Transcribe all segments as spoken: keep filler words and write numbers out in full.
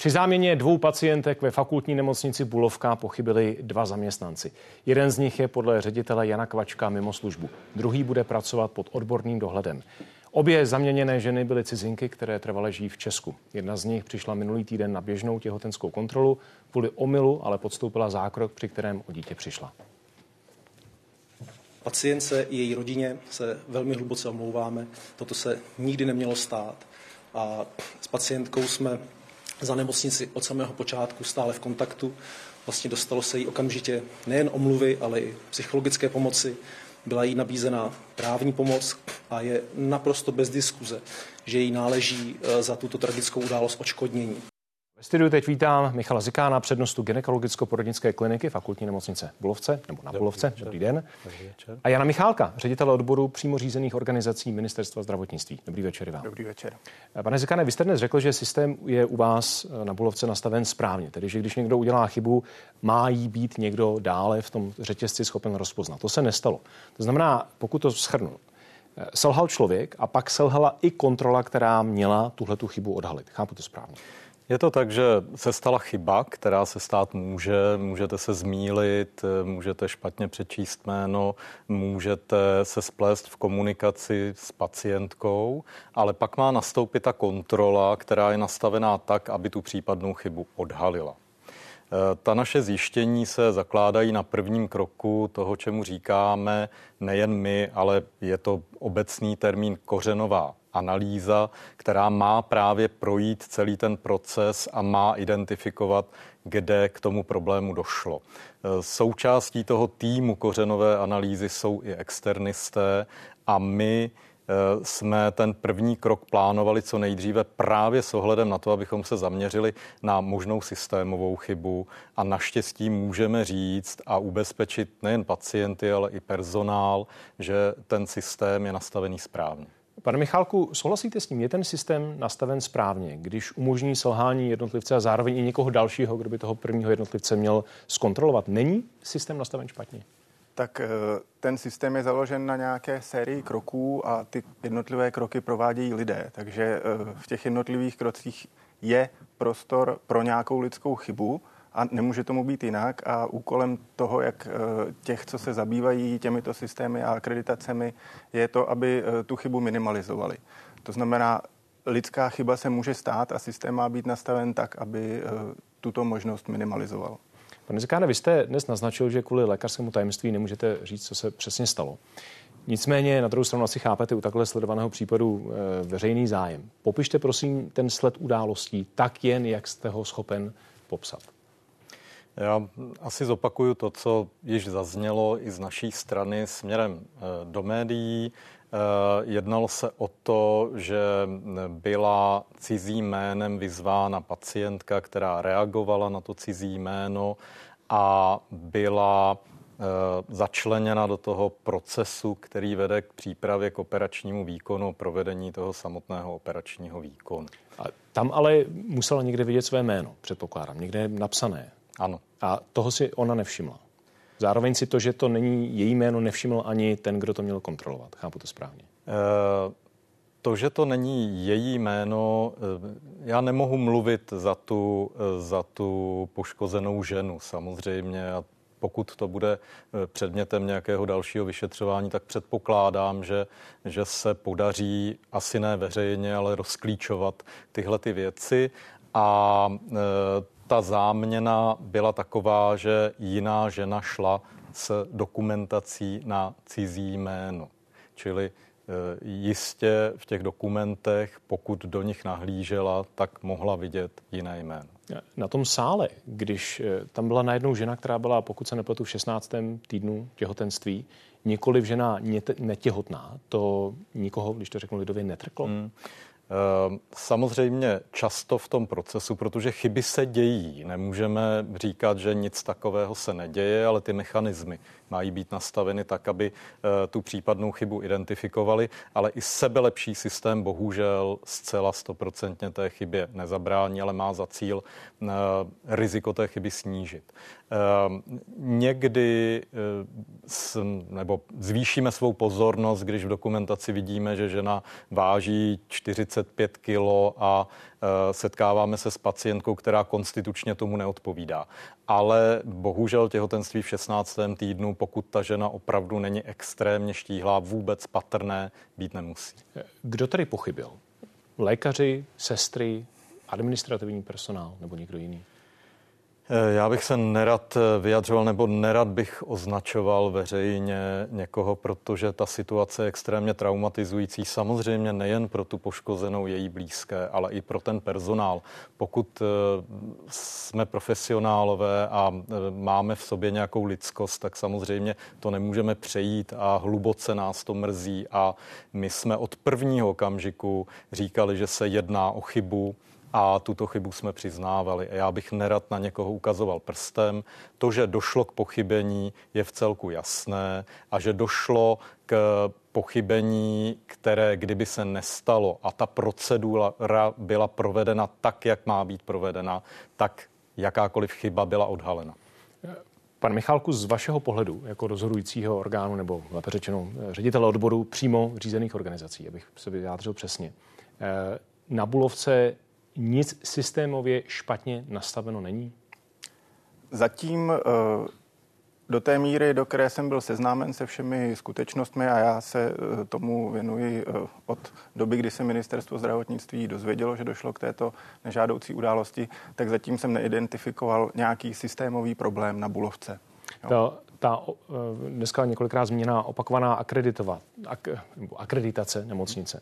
Při záměně dvou pacientek ve fakultní nemocnici Bulovka pochybili dva zaměstnanci. Jeden z nich je podle ředitele Jana Kvačka mimo službu. Druhý bude pracovat pod odborným dohledem. Obě zaměněné ženy byly cizinky, které trvale žijí v Česku. Jedna z nich přišla minulý týden na běžnou těhotenskou kontrolu, kvůli omylu ale podstoupila zákrok, při kterém o dítě přišla. Pacientce i její rodině se velmi hluboce omlouváme. Toto se nikdy nemělo stát. A s pacientkou jsme za nemocnici od samého počátku stále v kontaktu. Vlastně dostalo se jí okamžitě nejen omluvy, ale i psychologické pomoci. Byla jí nabízena právní pomoc a je naprosto bez diskuze, že jí náleží za tuto tragickou událost odškodnění. Ve studiu teď vítám Michala Zikána, přednostu gynekologicko-porodnické kliniky fakultní nemocnice Bulovce, nebo na Bulovce. Dobrý den. Dobrý večer. A Jana Michálka, ředitele odboru přímo řízených organizací Ministerstva zdravotnictví. Dobrý večer vám. Dobrý večer. Pane Zikáne, vy jste dnes řekl, že systém je u vás na Bulovce nastaven správně, tedy že když někdo udělá chybu, má jí být někdo dále v tom řetězci schopen rozpoznat. To se nestalo. To znamená, pokud to shrnu, selhal člověk a pak selhala i kontrola, která měla tuhletu chybu odhalit. Chápu to správně? Je to tak, že se stala chyba, která se stát může. Můžete se zmýlit, můžete špatně přečíst jméno, můžete se splést v komunikaci s pacientkou, ale pak má nastoupit ta kontrola, která je nastavená tak, aby tu případnou chybu odhalila. Ta naše zjištění se zakládají na prvním kroku toho, čemu říkáme nejen my, ale je to obecný termín kořenová analýza, která má právě projít celý ten proces a má identifikovat, kde k tomu problému došlo. Součástí toho týmu kořenové analýzy jsou i externisté a my jsme ten první krok plánovali co nejdříve právě s ohledem na to, abychom se zaměřili na možnou systémovou chybu a naštěstí můžeme říct a ubezpečit nejen pacienty, ale i personál, že ten systém je nastavený správně. Pane Michálku, souhlasíte s tím? Je ten systém nastaven správně, když umožní selhání jednotlivce a zároveň i někoho dalšího, kdo by toho prvního jednotlivce měl zkontrolovat? Není systém nastaven špatně? Tak ten systém je založen na nějaké sérii kroků a ty jednotlivé kroky provádějí lidé. Takže v těch jednotlivých krocích je prostor pro nějakou lidskou chybu a nemůže tomu být jinak. A úkolem toho, jak těch, co se zabývají těmito systémy a akreditacemi, je to, aby tu chybu minimalizovali. To znamená, lidská chyba se může stát a systém má být nastaven tak, aby tuto možnost minimalizoval. Pane Zikáne, vy jste dnes naznačil, že kvůli lékařskému tajemství nemůžete říct, co se přesně stalo. Nicméně na druhou stranu asi chápete u takhle sledovaného případu e, veřejný zájem. Popište prosím ten sled událostí tak jen, jak jste ho schopen popsat. Já asi zopakuju to, co již zaznělo i z naší strany směrem e, do médií. Jednalo se o to, že byla cizím jménem vyzvána pacientka, která reagovala na to cizí jméno a byla začleněna do toho procesu, který vede k přípravě k operačnímu výkonu, provedení toho samotného operačního výkonu. A tam ale musela někde vidět své jméno, předpokládám, někde napsané. Ano. A toho si ona nevšimla. Zároveň si to, že to není její jméno, nevšiml ani ten, kdo to měl kontrolovat. Chápu to správně. E, to, že to není její jméno, já nemohu mluvit za tu, za tu poškozenou ženu samozřejmě. A pokud to bude předmětem nějakého dalšího vyšetřování, tak předpokládám, že, že se podaří asi ne veřejně, ale rozklíčovat tyhle ty věci. A e, ta záměna byla taková, že jiná žena šla s dokumentací na cizí jméno. Čili jistě v těch dokumentech, pokud do nich nahlížela, tak mohla vidět jiné jméno. Na tom sále, když tam byla najednou žena, která byla, pokud se nepletu, v šestnáctém týdnu těhotenství, nikoliv žena netěhotná, to nikoho, když to řeknu lidově, netrklo? Hmm. Samozřejmě často v tom procesu, protože chyby se dějí. Nemůžeme říkat, že nic takového se neděje, ale ty mechanismy mají být nastaveny tak, aby tu případnou chybu identifikovali, ale i sebelepší systém bohužel zcela stoprocentně té chybě nezabrání, ale má za cíl riziko té chyby snížit. Někdy nebo zvýšíme svou pozornost, když v dokumentaci vidíme, že žena váží čtyřicet dvacet pět kilo a setkáváme se s pacientkou, která konstitučně tomu neodpovídá. Ale bohužel těhotenství v šestnáctém týdnu, pokud ta žena opravdu není extrémně štíhlá, vůbec patrné být nemusí. Kdo tedy pochybil? Lékaři, sestry, administrativní personál nebo někdo jiný? Já bych se nerad vyjadřoval nebo nerad bych označoval veřejně někoho, protože ta situace je extrémně traumatizující. Samozřejmě nejen pro tu poškozenou její blízké, ale i pro ten personál. Pokud jsme profesionálové a máme v sobě nějakou lidskost, tak samozřejmě to nemůžeme přejít a hluboce nás to mrzí. A my jsme od prvního okamžiku říkali, že se jedná o chybu, a tuto chybu jsme přiznávali. A já bych nerad na někoho ukazoval prstem. To, že došlo k pochybení, je v celku jasné a že došlo k pochybení, které kdyby se nestalo a ta procedura byla provedena tak, jak má být provedena, tak jakákoliv chyba byla odhalena. Pan Michálku, z vašeho pohledu jako rozhodujícího orgánu nebo lépe řečeno ředitele odboru přímo řízených organizací, abych se vyjádřil přesně, na Bulovce nic systémově špatně nastaveno není? Zatím do té míry, do které jsem byl seznámen se všemi skutečnostmi a já se tomu věnuji od doby, kdy se ministerstvo zdravotnictví dozvědělo, že došlo k této nežádoucí události, tak zatím jsem neidentifikoval nějaký systémový problém na Bulovce. Ta, ta dneska několikrát zmíněná opakovaná akreditova, ak, akreditace nemocnice.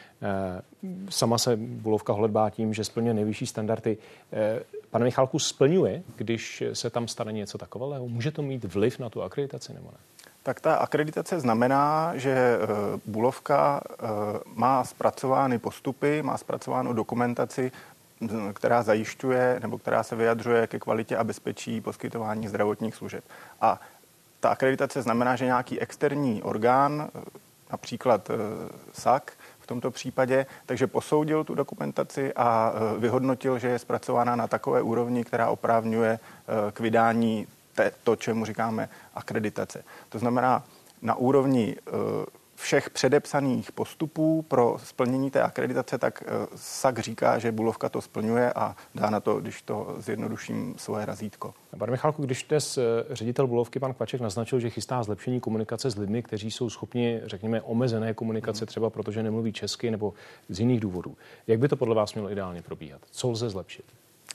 Sama se Bulovka holedbá tím, že splňuje nejvyšší standardy. Pane Michálku, splňuje, když se tam stane něco takového? Může to mít vliv na tu akreditaci nebo ne? Tak ta akreditace znamená, že Bulovka má zpracovány postupy, má zpracovánou dokumentaci, která zajišťuje nebo která se vyjadřuje ke kvalitě a bezpečí poskytování zdravotních služeb. A ta akreditace znamená, že nějaký externí orgán, například S A K v tomto případě, takže posoudil tu dokumentaci a vyhodnotil, že je zpracována na takové úrovni, která oprávňuje k vydání té, to, čemu říkáme akreditace. To znamená na úrovni všech předepsaných postupů pro splnění té akreditace, tak S A K říká, že Bulovka to splňuje a dá na to, když to zjednoduším, svoje razítko. Pane Michálku, když dnes ředitel Bulovky pan Kvaček naznačil, že chystá zlepšení komunikace s lidmi, kteří jsou schopni, řekněme, omezené komunikace, třeba protože nemluví česky nebo z jiných důvodů, jak by to podle vás mělo ideálně probíhat? Co lze zlepšit?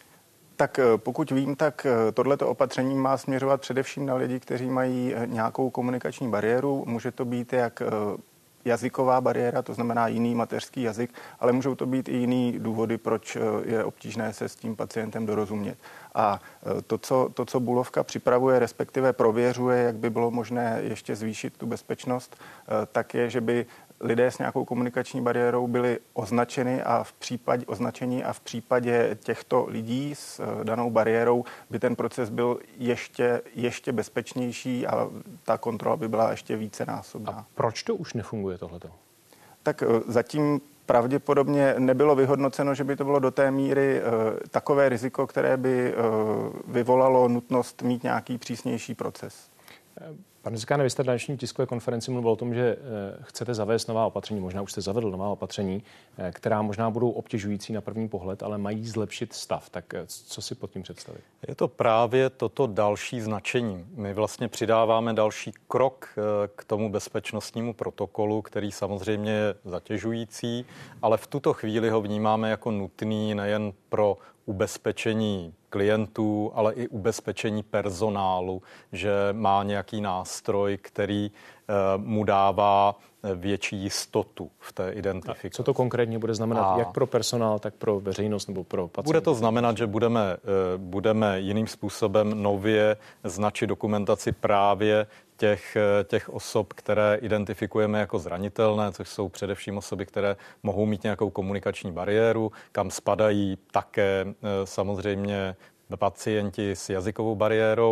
Tak pokud vím, tak tohleto opatření má směřovat především na lidi, kteří mají nějakou komunikační bariéru. Může to být jak jazyková bariéra, to znamená jiný mateřský jazyk, ale můžou to být i jiný důvody, proč je obtížné se s tím pacientem dorozumět. A to, co, to, co Bulovka připravuje, respektive prověřuje, jak by bylo možné ještě zvýšit tu bezpečnost, tak je, že by lidé s nějakou komunikační bariérou byli označeni a v případě označení a v případě těchto lidí s danou bariérou by ten proces byl ještě, ještě bezpečnější a ta kontrola by byla ještě vícenásobná. A proč to už nefunguje tohleto? Tak zatím pravděpodobně nebylo vyhodnoceno, že by to bylo do té míry takové riziko, které by vyvolalo nutnost mít nějaký přísnější proces. Pane Zikáne, vy jste na dnešní tiskové konferenci mluvil o tom, že chcete zavést nová opatření, možná už jste zavedl nová opatření, která možná budou obtěžující na první pohled, ale mají zlepšit stav. Tak co si pod tím představit? Je to právě toto další značení. My vlastně přidáváme další krok k tomu bezpečnostnímu protokolu, který samozřejmě je zatěžující, ale v tuto chvíli ho vnímáme jako nutný nejen pro ubezpečení klientů, ale i ubezpečení personálu, že má nějaký nástroj, který uh, mu dává větší jistotu v té identifikaci. A co to konkrétně bude znamenat, a jak pro personál, tak pro veřejnost nebo pro pacienty? Bude to znamenat, že budeme, uh, budeme jiným způsobem nově značit dokumentaci právě těch, těch osob, které identifikujeme jako zranitelné, což jsou především osoby, které mohou mít nějakou komunikační bariéru, kam spadají také samozřejmě pacienti s jazykovou bariérou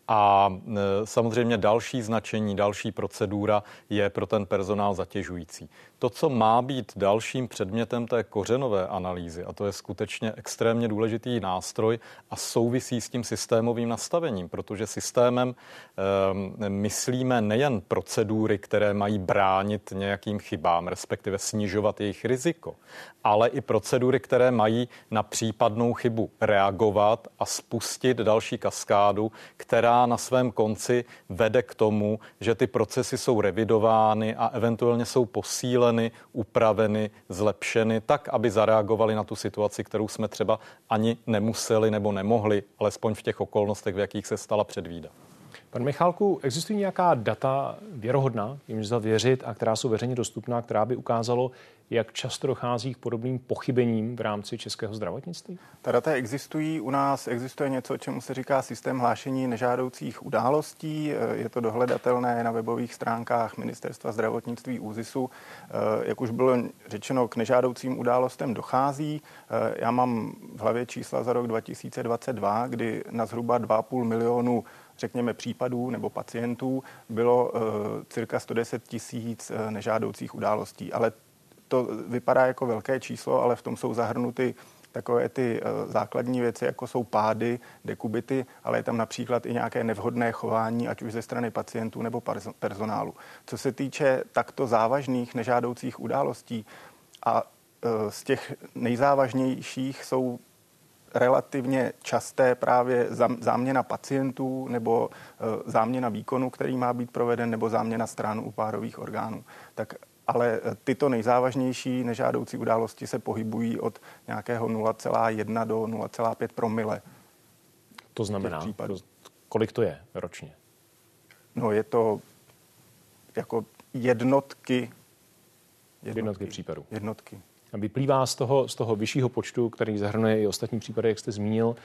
A samozřejmě další značení, další procedura je pro ten personál zatěžující. To, co má být dalším předmětem té kořenové analýzy, a to je skutečně extrémně důležitý nástroj a souvisí s tím systémovým nastavením, protože systémem e, myslíme nejen procedury, které mají bránit nějakým chybám, respektive snižovat jejich riziko, ale i procedury, které mají na případnou chybu reagovat a spustit další kaskádu, která na svém konci vede k tomu, že ty procesy jsou revidovány a eventuálně jsou posíleny, upraveny, zlepšeny, tak, aby zareagovali na tu situaci, kterou jsme třeba ani nemuseli nebo nemohli, alespoň v těch okolnostech, v jakých se stala, předvídat. Pan Michálku, existují nějaká data věrohodná, jimž lze věřit a která jsou veřejně dostupná, která by ukázalo, jak často dochází k podobným pochybením v rámci českého zdravotnictví? Ta data existují. U nás existuje něco, čemu se říká systém hlášení nežádoucích událostí. Je to dohledatelné na webových stránkách Ministerstva zdravotnictví ÚZISu. Jak už bylo řečeno, k nežádoucím událostem dochází. Já mám v hlavě čísla za rok dva tisíce dvacet dva, kdy na zhruba dva a půl milionu řekněme případů nebo pacientů bylo uh, cirka sto deset tisíc uh, nežádoucích událostí. Ale to vypadá jako velké číslo, ale v tom jsou zahrnuty takové ty uh, základní věci, jako jsou pády, dekubity, ale je tam například i nějaké nevhodné chování, ať už ze strany pacientů nebo personálu. Co se týče takto závažných nežádoucích událostí a uh, z těch nejzávažnějších jsou relativně časté právě záměna pacientů nebo záměna výkonu, který má být proveden, nebo záměna stran u párových orgánů. Tak ale tyto nejzávažnější nežádoucí události se pohybují od nějakého nula celá jedna do nula celá pět promile. To znamená, kolik to je ročně? No je to jako jednotky. Jednotky, jednotky případů. Jednotky. A vyplývá z toho, z toho vyššího počtu, který zahrnuje i ostatní případy, jak jste zmínil,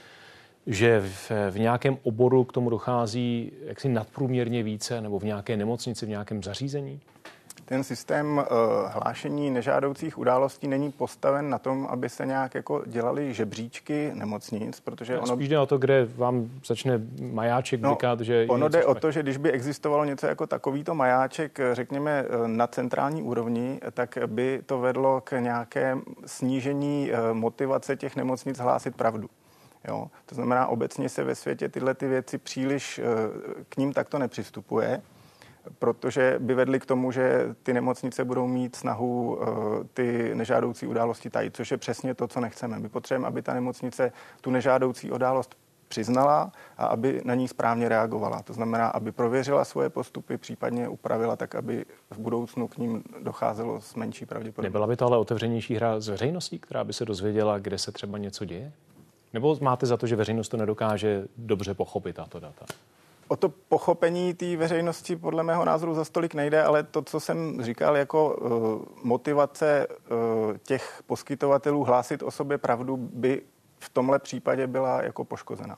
že v, v nějakém oboru k tomu dochází jaksi nadprůměrně více, nebo v nějaké nemocnici, v nějakém zařízení? Ten systém uh, hlášení nežádoucích událostí není postaven na tom, aby se nějak jako dělaly žebříčky nemocnic, protože ono... Spíš jde o to, kde vám začne majáček no, vykat, že... Ono jde o to, že když by existovalo něco jako takovýto majáček, řekněme, na centrální úrovni, tak by to vedlo k nějaké snížení motivace těch nemocnic hlásit pravdu. Jo? To znamená, obecně se ve světě tyhle ty věci příliš k ním takto nepřistupuje, protože by vedly k tomu, že ty nemocnice budou mít snahu uh, ty nežádoucí události tajit, což je přesně to, co nechceme. My potřebujeme, aby ta nemocnice tu nežádoucí událost přiznala a aby na ní správně reagovala. To znamená, aby prověřila svoje postupy, případně upravila tak, aby v budoucnu k ním docházelo s menší pravděpodobností. Nebyla by to ale otevřenější hra s veřejností, která by se dozvěděla, kde se třeba něco děje? Nebo máte za to, že veřejnost to nedokáže dobře pochopit, tato data? O to pochopení té veřejnosti podle mého názoru za stolik nejde, ale to, co jsem říkal, jako uh, motivace uh, těch poskytovatelů hlásit o sobě pravdu, by v tomhle případě byla jako poškozena.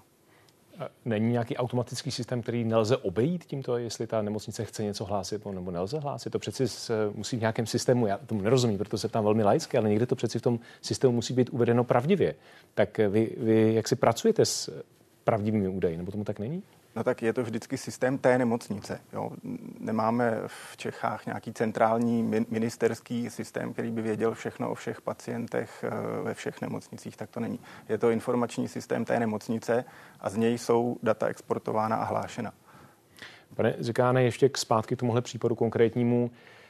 Není nějaký automatický systém, který nelze obejít tímto, jestli ta nemocnice chce něco hlásit nebo nelze hlásit? To přeci musí v nějakém systému, já tomu nerozumím, proto se ptám velmi laicky, ale někde to přeci v tom systému musí být uvedeno pravdivě. Tak vy, vy jak si pracujete s pravdivými údaji, nebo tomu tak není? No tak je to vždycky systém té nemocnice. Jo. Nemáme v Čechách nějaký centrální ministerský systém, který by věděl všechno o všech pacientech ve všech nemocnicích, tak to není. Je to informační systém té nemocnice a z něj jsou data exportována a hlášena. Pane Zikáne, ještě k zpátky k tomuhle případu konkrétnímu.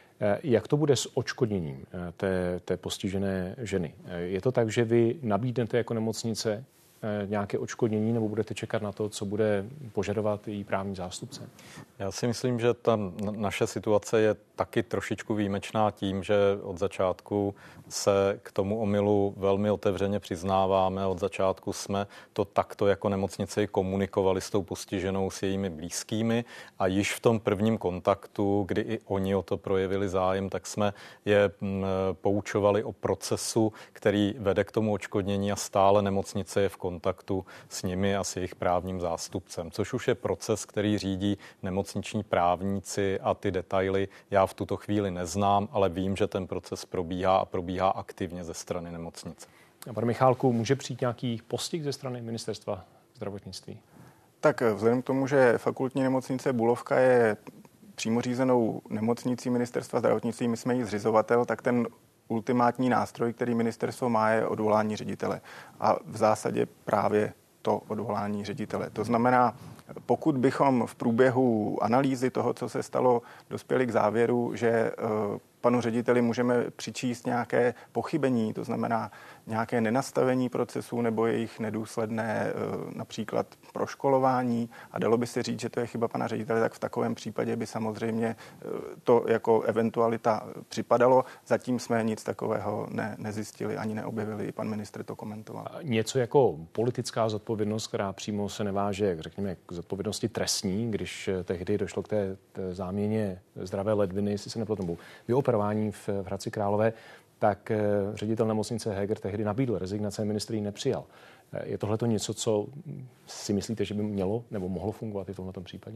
Jak to bude s odškodněním té, té postižené ženy? Je to tak, že vy nabídnete jako nemocnice nějaké odškodnění, nebo budete čekat na to, co bude požadovat její právní zástupce? Já si myslím, že ta naše situace je taky trošičku výjimečná tím, že od začátku se k tomu omylu velmi otevřeně přiznáváme. Od začátku jsme to takto jako nemocnice komunikovali s tou postiženou, s jejími blízkými a již v tom prvním kontaktu, kdy i oni o to projevili zájem, tak jsme je poučovali o procesu, který vede k tomu odškodnění a stále nemocnice je v kontaktu s nimi a s jejich právním zástupcem, což už je proces, který řídí nemocniční právníci a ty detaily já v tuto chvíli neznám, ale vím, že ten proces probíhá a probíhá aktivně ze strany nemocnice. A pane Michálku, může přijít nějaký postih ze strany Ministerstva zdravotnictví? Tak vzhledem k tomu, že fakultní nemocnice Bulovka je přímo řízenou nemocnicí ministerstva zdravotnictví, my jsme jí zřizovatel, tak ten ultimátní nástroj, který ministerstvo má, je odvolání ředitele. A v zásadě právě to odvolání ředitele. To znamená, pokud bychom v průběhu analýzy toho, co se stalo, dospěli k závěru, že panu řediteli můžeme přičíst nějaké pochybení, to znamená nějaké nenastavení procesů nebo jejich nedůsledné například proškolování a dalo by se říct, že to je chyba pana ředitele, tak v takovém případě by samozřejmě to jako eventualita připadalo. Zatím jsme nic takového ne, nezjistili ani neobjevili, pan ministr to komentoval. Něco jako politická zodpovědnost, která přímo se neváže, jak řekněme, k zodpovědnosti trestní, když tehdy došlo k té, té záměně zdravé ledviny, jestli se nepletu, vyoperování v, v Hradci Králové, tak ředitel nemocnice Heger tehdy nabídl rezignace, ministr ji nepřijal. Je tohle to něco, co si myslíte, že by mělo nebo mohlo fungovat i v tomto případě?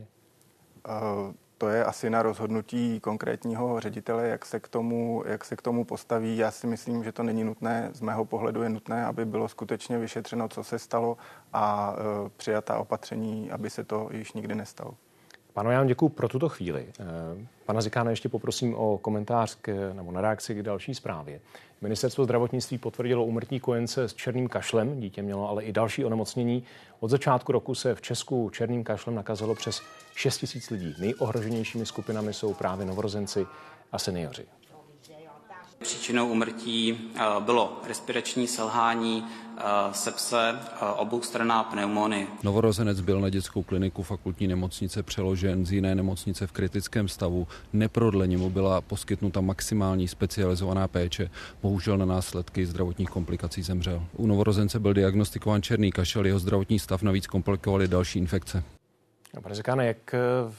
Uh, to je asi na rozhodnutí konkrétního ředitele, jak se k tomu, jak se k tomu postaví. Já si myslím, že to není nutné. Z mého pohledu je nutné, aby bylo skutečně vyšetřeno, co se stalo a uh, přijatá opatření, aby se to již nikdy nestalo. Panu, já vám děkuji pro tuto chvíli. Pana Zikána ještě poprosím o komentář k, nebo na reakci k další zprávě. Ministerstvo zdravotnictví potvrdilo úmrtí kojence s černým kašlem. Dítě mělo ale i další onemocnění. Od začátku roku se v Česku černým kašlem nakazilo přes šest tisíc lidí. Nejohroženějšími skupinami jsou právě novorozenci a seniori. Příčinou úmrtí bylo respirační selhání, sepse, oboustranná pneumonie. Novorozenec byl na dětskou kliniku fakultní nemocnice přeložen z jiné nemocnice v kritickém stavu. Neprodleně mu byla poskytnuta maximální specializovaná péče. Bohužel na následky zdravotních komplikací zemřel. U novorozence byl diagnostikován černý kašel, jeho zdravotní stav navíc komplikovaly další infekce. Pane Zikáne, jak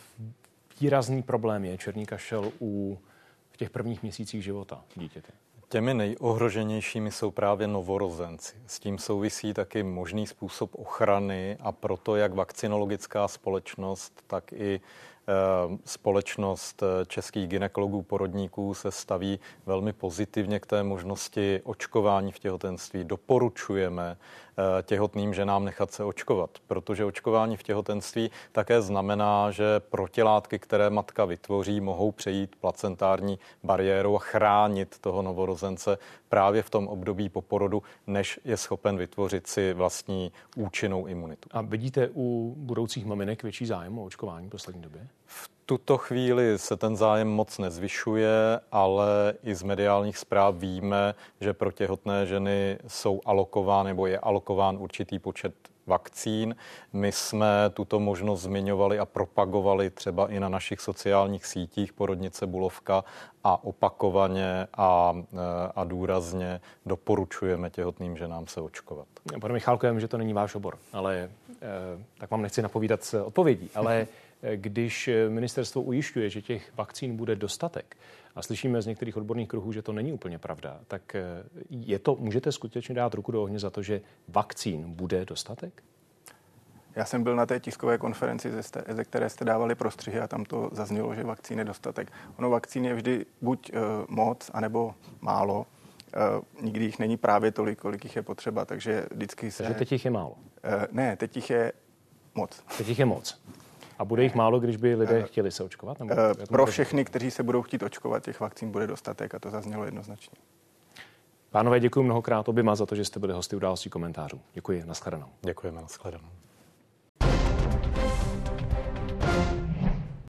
výrazný problém je černý kašel u v těch prvních měsících života dítěte? Těmi nejohroženějšími jsou právě novorozenci. S tím souvisí taky možný způsob ochrany a proto jak vakcinologická společnost, tak i společnost českých gynekologů porodníků se staví velmi pozitivně k té možnosti očkování v těhotenství. Doporučujeme těhotným ženám nechat se očkovat, protože očkování v těhotenství také znamená, že protilátky, které matka vytvoří, mohou přejít placentární bariéru a chránit toho novorozence právě v tom období po porodu, než je schopen vytvořit si vlastní účinnou imunitu. A vidíte u budoucích maminek větší zájem o očkování v poslední době? V tuto chvíli se ten zájem moc nezvyšuje, ale i z mediálních zpráv víme, že pro těhotné ženy jsou alokován nebo je alokován určitý počet vakcín. My jsme tuto možnost zmiňovali a propagovali třeba i na našich sociálních sítích Porodnice Bulovka a opakovaně a, a důrazně doporučujeme těhotným ženám se očkovat. Pane Michálku, já vím, že to není váš obor, ale tak vám nechci napovídat odpovědí, ale když ministerstvo ujišťuje, že těch vakcín bude dostatek a slyšíme z některých odborných kruhů, že to není úplně pravda, tak je to, můžete skutečně dát ruku do ohně za to, že vakcín bude dostatek? Já jsem byl na té tiskové konferenci, ze které jste dávali prostřihy a tam to zaznělo, že vakcín je dostatek. Ono vakcín je vždy buď uh, moc, anebo málo. Uh, nikdy jich není právě tolik, kolik jich je potřeba, takže vždycky se... Takže teď jich je málo? Uh, ne, teď jich je moc. Teď jich je moc. A bude jich málo, když by lidé chtěli se očkovat? Nebo uh, pro všechny, kteří se budou chtít očkovat, těch vakcín bude dostatek a to zaznělo jednoznačně. Pánové, děkuji mnohokrát oběma za to, že jste byli hosty Událostí komentářů. Děkuji, nashledanou. Děkujeme, nashledanou.